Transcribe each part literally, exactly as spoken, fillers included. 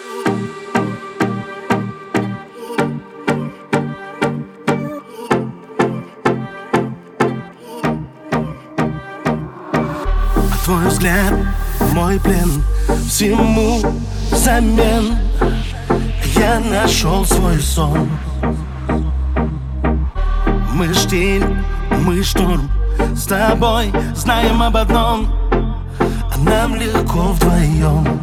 Твой взгляд, мой плен, всему взамен я нашел свой сон. Мы ж тень, мы шторм, с тобой знаем об одном, а нам легко вдвоем.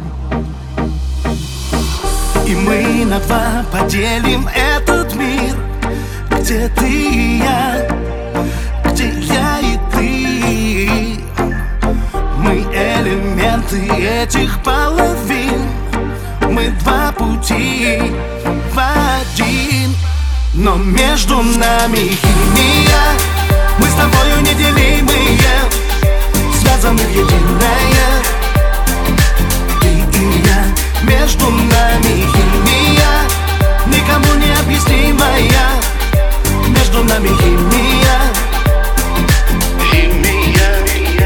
И мы на два поделим этот мир, где ты и я, где я и ты. Мы элементы этих половин, мы два пути в один. Но между нами химия, мы с тобою неделимые, связаны в единое. Ты и я, между нами химия, никому не объяснимая. Между нами химия, химия.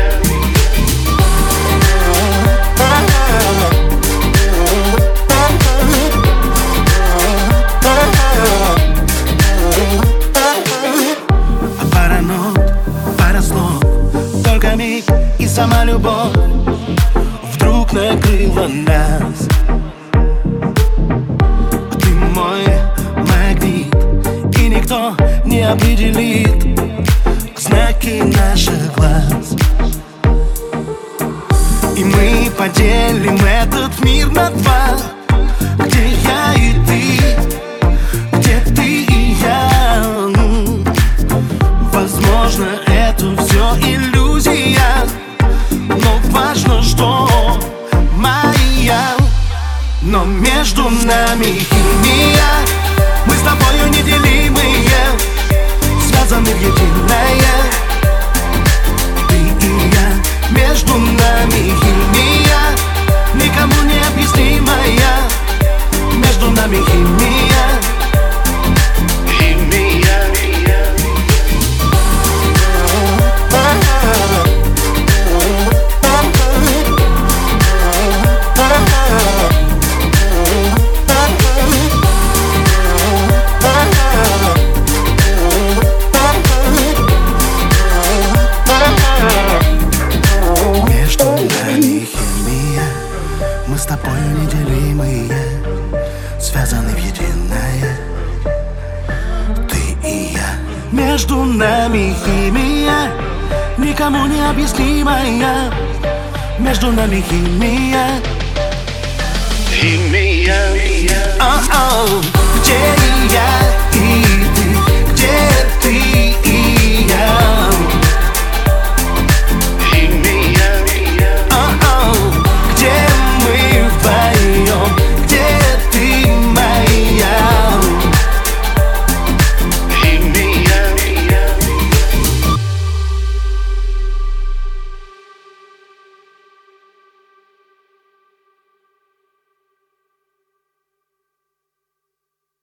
Пара нот, пара слов, только миг и сама любовь вдруг накрыла нас. Ты мой магнит, и никто не определит знаки наших глаз. И мы поделим этот мир на два, где я и ты, где ты и я. Возможно, это все иллюзия, но важно, что моя. Но между нами химия, мы с тобою неделимые, связаны в единое. Ты и я, между нами химия, никому не объяснимая. Между нами химия, химия. Между нами химия, мы с тобою неделимые, связаны в единое. Ты и я, между нами химия, никому не объяснимая. Между нами химия, химия. О-о, где